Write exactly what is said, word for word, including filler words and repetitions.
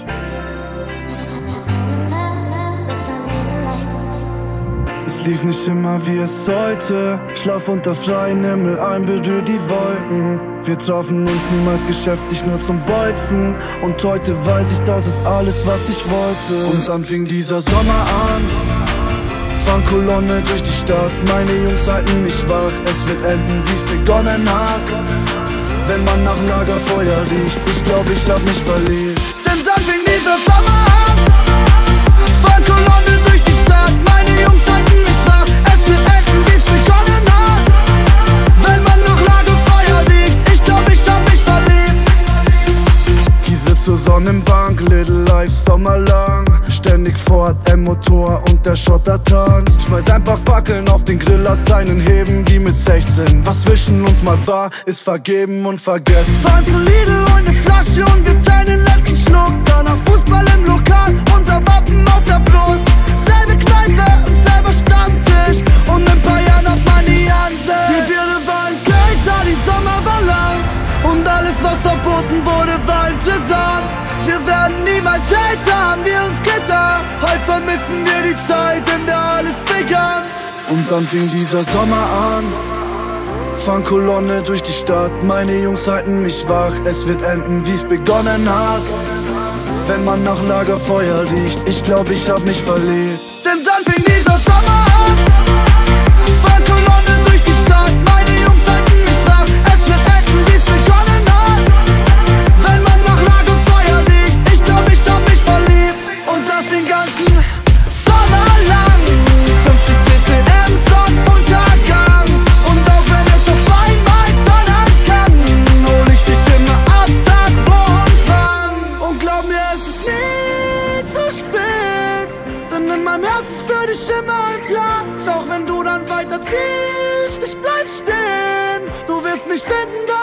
Es lief nicht immer wie es sollte. Schlaf unter freiem Himmel ein, berühr die Wolken. Wir trafen uns niemals geschäftlich, nur zum Bolzen. Und heute weiß ich, das ist alles, was ich wollte. Und dann fing dieser Sommer an. Fangkolonne durch die Stadt, meine Jungs halten mich wach. Es wird enden, wie's begonnen hat. Wenn man nach Lagerfeuer riecht, ich glaub, ich hab mich verliebt. Denn dann fing dieser Sommer an. Fangkolonne durch die Stadt, meine Jungs halten mich wach. Es wird enden, wie's begonnen hat. Wenn man nach Lagerfeuer riecht, ich glaub, ich hab mich verliebt. Kies wird zur Sonnenbank, Little Life sommerlang. Ständig fort, M-Motor und der Schottertank. Schmeiß ein paar Fackeln auf den Grill, lass einen heben wie mit sechzehn. Was zwischen uns mal war, ist vergeben und vergessen. Fahren zu Lidl und ne Flasche und wir teilen den letzten Schluck. Danach Fußball im Lokal, unser Wappen auf der Brust. Selbe Kneipe und selber Stammtisch. Und in ein paar Jahren hat man die Ansicht. Die Biere waren kälter, die Sommer war lang. Und alles, was verboten wurde, war interessant. Wir werden niemals älter, haben wir uns gedacht. Heute vermissen wir die Zeit, in der alles begann. Und dann fing dieser Sommer an. Fangkolonne durch die Stadt, meine Jungs halten mich wach. Es wird enden, wie's begonnen hat. Wenn man nach Lagerfeuer riecht, ich glaub, ich hab mich verliebt. Denn dann fing dieser Sommer an. Fangkolonne durch die Stadt, meine Jungs halten mich wach. Es wird enden, wie's begonnen hat. Wenn man nach Lagerfeuer riecht, ich glaub, ich hab mich verliebt. Und das den ganzen Sommer lang. fünfzig C C M, Sonnenuntergang. Und auch wenn es auf einmal donnern kann, hol ich dich immer ab, sag wo und wann. Und glaub mir, es ist nie zu spät. Denn in meinem Herz ist für dich immer ein Platz. Auch wenn du dann weiterziehst, ich bleib stehen. Du wirst mich finden.